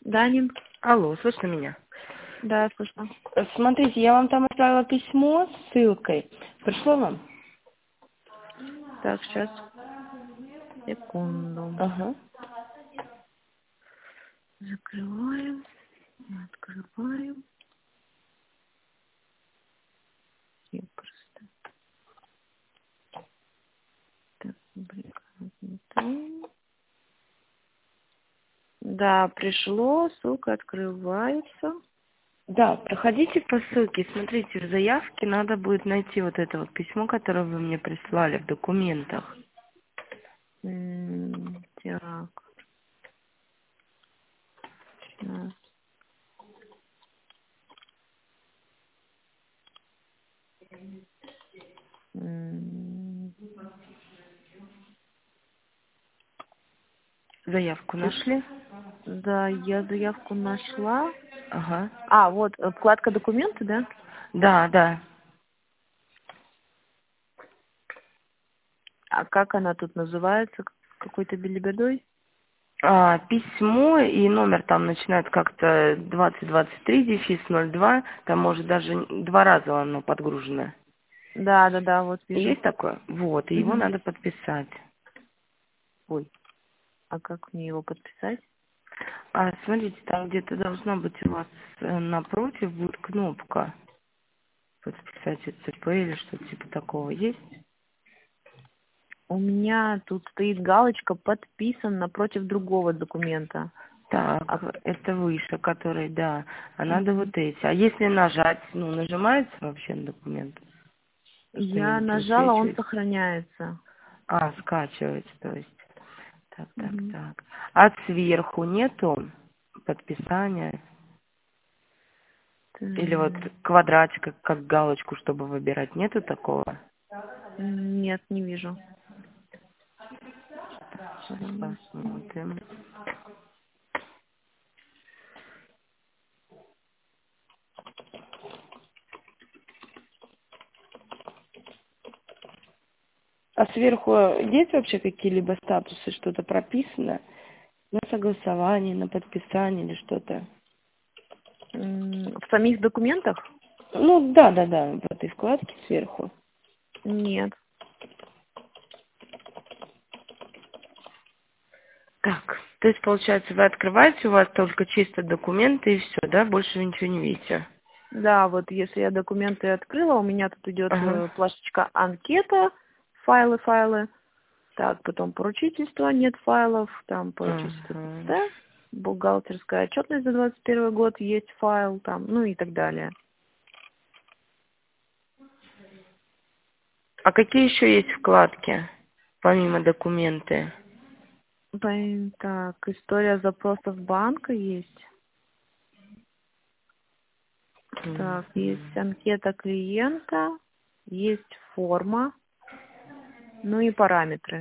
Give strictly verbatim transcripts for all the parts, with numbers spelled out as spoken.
Дани. Алло, слышно меня? Да, слышно. Э, Смотрите, я вам там отправила письмо с ссылкой. Пришло вам? Так, сейчас. Секунду. Ага. Закрываем. Открываем. И просто. Так, блин. Да, пришло, ссылка открывается. Да, проходите по ссылке, смотрите, в заявке надо будет найти вот это вот письмо, которое вы мне прислали в документах. М, Так, сейчас. М, Заявку нашли? Да, я заявку нашла. Ага. А, вот, э, вкладка документы, да? Да, да. А как она тут называется? Какой-то белибедой? А, письмо и номер там начинает как-то двадцать двадцать три, дефис ноль два, там может даже два раза оно подгружено. Да, да, да, вот вижу. Есть такое? Вот, и его Мгм. надо подписать. Ой, а как мне его подписать? А, смотрите, там где-то должна быть у вас э, напротив будет кнопка подписать ЦП или что-то типа такого. Есть? У меня тут стоит галочка «Подписан» напротив другого документа. А, Так, это выше, который, да. А надо мгм. вот эти. А если нажать, ну, нажимается вообще на документ? Я Что-нибудь нажала, он высвечивает? сохраняется. А, скачивается, то есть. Так, так, Мгм. так. А сверху нету подписания? Или вот М, квадратика, как галочку, чтобы выбирать, нету такого? Нет, не вижу. Сейчас М, посмотрим. А сверху есть вообще какие-либо статусы, что-то прописано? На согласование, на подписание или что-то? м, В самих документах? Ну, да, да, да, в этой вкладке сверху. Нет. Так, то есть, получается, вы открываете, у вас только чисто документы и все, да? Больше вы ничего не видите? Да, вот если я документы открыла, у меня тут идет Ага. э, плашечка «Анкета», файлы, файлы. Так, потом поручительство, нет файлов, там поручительство, Ага. да, бухгалтерская отчетность за двадцать первый год, есть файл там, ну и так далее. А какие еще есть вкладки, помимо документы? Пон- Так, история запросов банка есть. Так, есть Мгм. анкета клиента, есть форма, ну и параметры.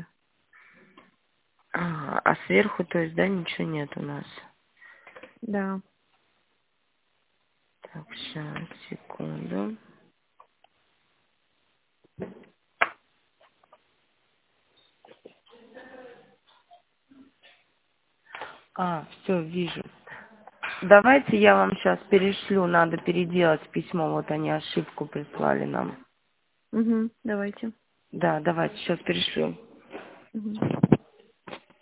Ага, а сверху, то есть, да, ничего нет у нас? Да. Так, сейчас, секунду. А, все, вижу. Давайте я вам сейчас перешлю, надо переделать письмо, вот они ошибку прислали нам. Угу, давайте. Да, давайте, сейчас перешлю. Угу.